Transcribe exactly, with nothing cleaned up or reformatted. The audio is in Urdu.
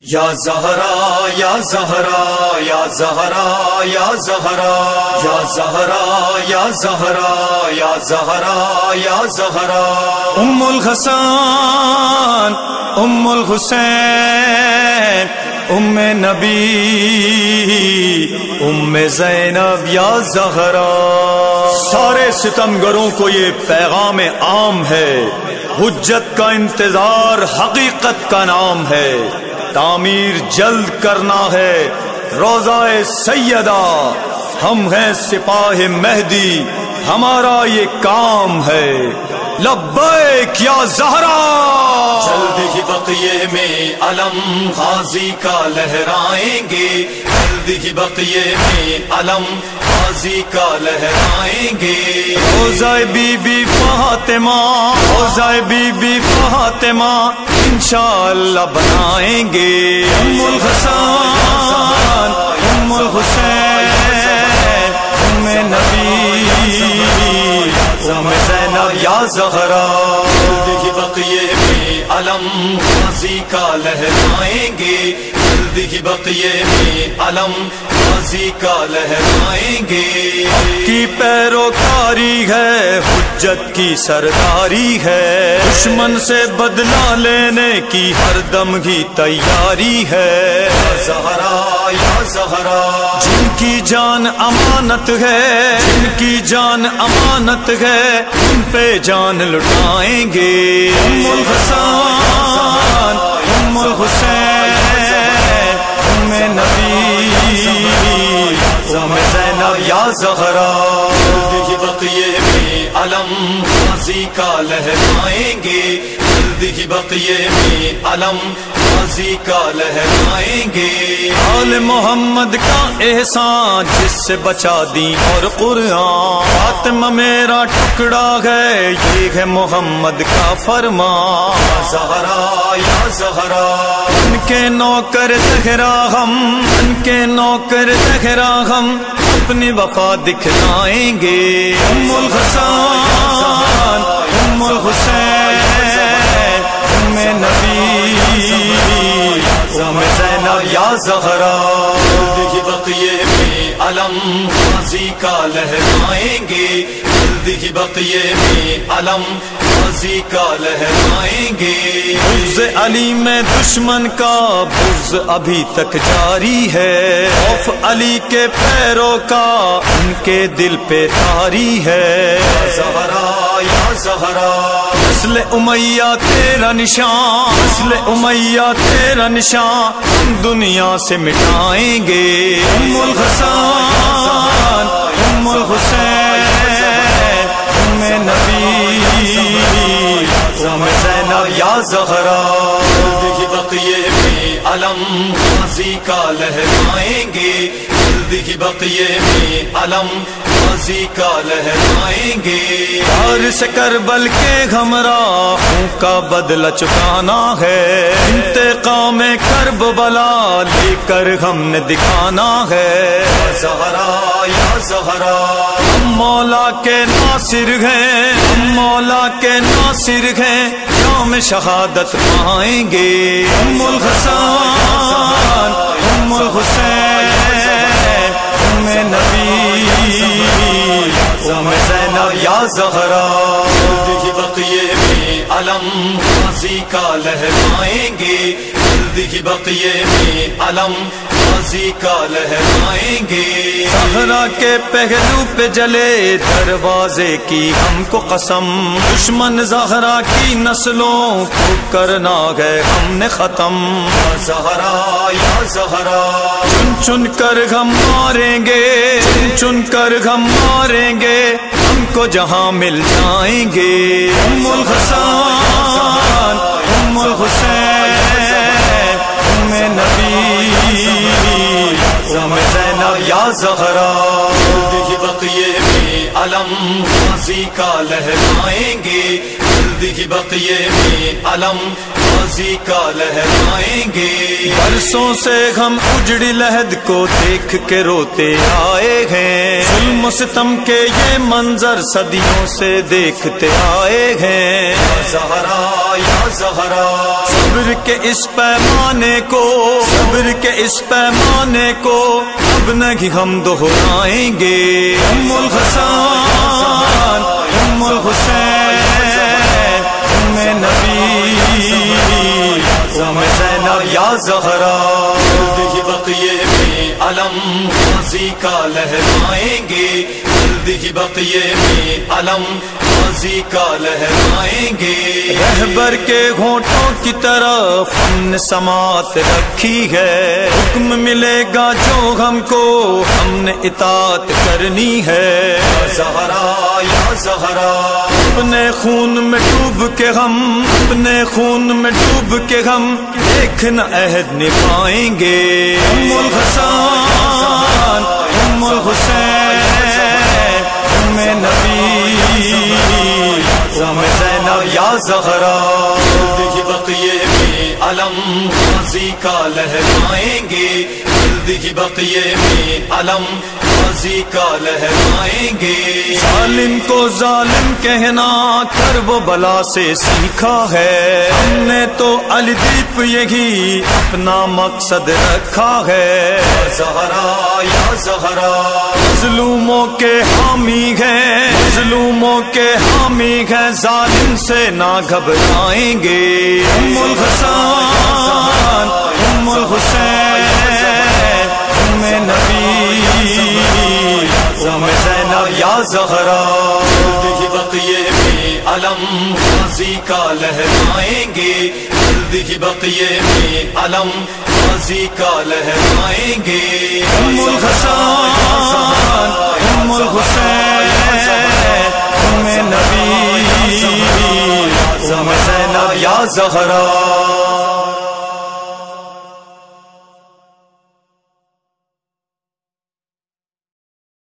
یا زہرا یا زہرا یا زہرا یا زہرا یا زہرا یا زہرا یا زہرا یا زہرا ام الحسن ام الحسین ام نبی ام زینب یا زہرا. سارے ستمگروں کو یہ پیغام عام ہے، حجت کا انتظار حقیقت کا نام ہے. تعمیر جلد کرنا ہے روضہ سیدہ، ہم ہیں سپاہ مہدی، ہمارا یہ کام ہے. لبیک یا زہرا. جلد ہی بقیے میں علم غازی کا لہرائیں گے، جلد ہی بقیے میں علم غازی کا لہرائیں گے. روضہ بی بی فاطمہ، روضہ بی بی فاطمہ انشاءاللہ بنائیں گے. ام الحسن ام الحسین ام نبی ام زینب یا زہرا. جلد ہی بقیے میں علم غازی کا لہرائیں گے، جلد ہی بقیے میں علم غازی کا لہرائیں گے. کی پیروکاری ہے، حجت کی سرداری ہے، دشمن سے بدلہ لینے کی ہر دم کی تیاری ہے. زہرا یا زہرا. جن کی جان امانت ہے، جن کی جان امانت ہے، ان پہ جان لٹائیں گے. ام الحسن ام الحسین ام نبی ام زینب یا زہرا. جلد ہی بقیے میں علم غازی کا لہرائیں گے، جلد ہی بقیے میں علم غازی کا لہرائیں گے. آل محمد کا احسان جس سے بچا دی اور قرآن، فاطمہ میرا ٹکڑا ہے، یہ ہے محمد کا فرمان. زہرا یا زہرا. ان کے نوکر زہرا ہم، ان کے نوکر زہرا ہم اپنی وفا دکھلائیں گے. ام الحسن ام الحسین ام نبی ام زینب یا زہرا. جلد ہی بقیے میں علم غازی کا لہرائیں گے، جلد ہی بقیے میں علم غازی کا لہرائیں گے. بغض علی میں دشمن کا بغض ابھی تک جاری ہے، خوف علی کے پیروں کا ان کے دل پہ طاری ہے. زہرا یا زہرا. نسل امیہ تیرا نشان، نسل امیہ تیرا نشان ہم دنیا سے مٹائیں گے. ام الحسن ام الحسین ام نبی ام زینب یا زہرا. جلد ہی بقیے میں علم غازی کا لہرائیں گے، جلد ہی بقیے میں علم غازی کا لہرائیں گے. یار سے کربل کے ہمراہوں کا بدلہ چکانا ہے، انتقام کربلا لے کر ہم نے دکھانا ہے. زہرا یا زہرا. ہم مولا کے ناصر ہیں، ہم مولا کے ناصر ہیں، شام شہادت پائیں گے. ام الحسن ام الحسین ام نبی ام زینب یا زہرا. جلد ہی بقیے میں علم غازی کا لہرائیں گے، جلد ہی بقیے میں علم غازی کا لہرائیں گے. زہرا کے پہلو پہ جلے دروازے کی ہم کو قسم، دشمن زہرا کی نسلوں کو کرنا ہے ہم نے ختم. زہرا یا زہرا. چن چن کر ہم ماریں گے، چن چن کر ہم ماریں گے، ہم کو جہاں مل جائیں گے. ام الحسن ام الحسین ام نبی ام زینب یا زہرا. جلد ہی بقیے میں علم غازی کا لہرائیں گے، جلد جلد ہی بقیے میں علم غازی کا لہرائیں گے. برسوں سے ہم اجڑی لحد کو دیکھ کے روتے آئے ہیں. ظلم و ستم کے یہ منظر صدیوں سے دیکھتے آئے ہیں. یا زہرا یا زہرا صبر کے اس پیمانے کو صبر کے اس پیمانے کو اب نہیں ہم دہرائیں گے. ام الحسن ام الحسین ام نبی ام زینب یا زہرا جلد ہی بقیے میں علم غازی کا لہرائیں گے. جلد ہی بقیے میں علم غازی کا لہرائیں گے. رہبر کے ہونٹوں کی طرف ہم نے سماعت رکھی ہے. حکم ملے گا جو ہم کو ہم نے اطاعت کرنی ہے. یا زہرا یا زہرا اپنے خون میں ڈوب کے ہم اپنے خون میں ڈوب کے ہم دیکھنا عہد نبھائیں گے. ام الحسن ام الحسین ام نبی ام زینب یا زہرا جلد ہی بقیے میں علم غازی کا لہرائیں گے. جلد ہی بقیے میں علم غازی کا لہرائیں گے. ظالم کو ظالم کہنا کرب و بلا سے سیکھا ہے. ہم نے تو علی دیپ یہی اپنا مقصد رکھا ہے. یا زہرا یا زہرا مظلوموں کے حامی ہیں مظلوموں کے حامی ہیں ظالم سے نہ گھبرائیں گے. ام الحسن ام الحسین ام نبی ام زینب یا زہرا جلد ہی بقیے میں علم غازی کا لہرائیں گے. جلد ہی بقیے میں علم غازی کا لہرائیں گے. ام الحسن ام الحسین ام نبی ام زینب یا زہرا